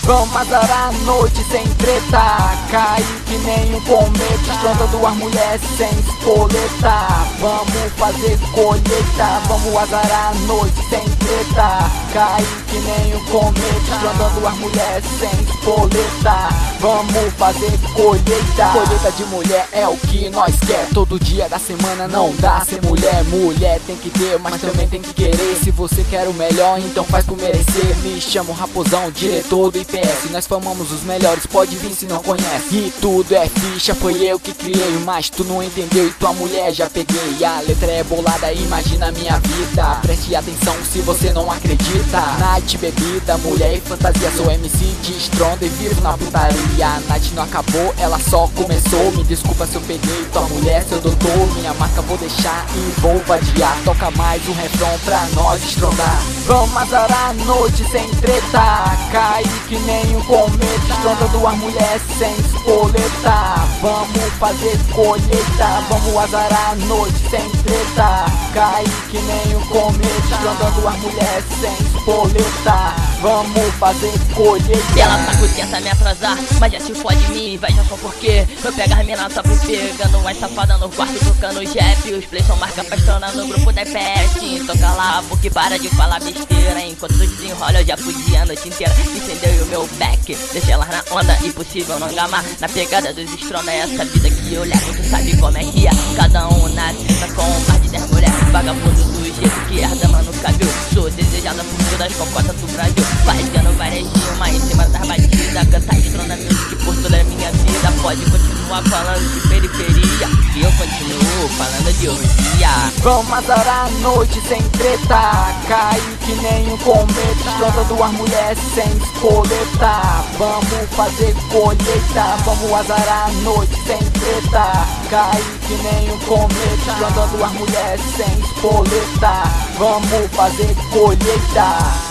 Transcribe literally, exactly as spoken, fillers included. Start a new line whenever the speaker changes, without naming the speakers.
Vamos azarar a noite sem treta, cair que nem um cometa, estrondando as mulheres sem espoleta. Vamos fazer colheita, vamos azarar a noite sem treta, cair que nem um cometa, estrondando as mulheres sem espoleta. Vamos fazer colheita. Colheita de mulher é o que nós quer. Todo dia da semana não dá ser mulher. Mulher tem que ter, mas também tem que querer. Se você quer o melhor, então faz por merecer. Me chamo Raposão, diretor do I P S. Nós formamos os melhores, pode vir se não conhece. E tudo é ficha, foi eu que criei. Mas tu não entendeu e tua mulher já peguei. A letra é bolada, imagina a minha vida. Preste atenção se você não acredita. Night, bebida, mulher e fantasia. Sou M C de estrondo e vivo na putaria. A night não acabou, ela só começou. Me desculpa se eu peguei tua mulher, seu doutor. Minha marca vou deixar e vou vadiar. Toca mais um refrão pra nós estrondar. Vamos azarar a noite sem treta, cair que nem um cometa, estrondando as mulheres sem espoleta. Vamos fazer colheita, vamos azarar a noite sem treta, cair que nem um cometa, estrondando as mulheres sem espoleta. Vamos fazer colheita.
Ela tá com tenta me atrasar, mas já se fode mim, veja só porque eu pego as mina top pegando as safadas no quarto, tocando Jeff. Os plays são marca pra estourar no grupo da I P S. Toca lá, porque para de falar besteira. Enquanto tu desenrola eu já fugi a noite inteira. Entendeu? E o meu back, deixa elas na onda, impossível não gamar. Na pegada dos estronda é essa vida que eu levo. Tu sabe como é que é, cada um na treta com mais de dez mulheres. Vagabundo do jeito que herda, mano, cabelo. Sou desejada por todas as cocotas do Brasil, fazendo várias rimas em cima das batidas. Cantar estronda music por toda a minha vida. Pode continuar falando de periferia e eu continuo falando de orgia.
Vamos azarar a noite sem treta, cair que nem um cometa, estrondando as mulheres sem espoleta. Vamos fazer colheita, vamos azarar a noite sem treta, cair que nem um cometa, estrondando as mulheres sem espoleta. Vamos fazer colheita.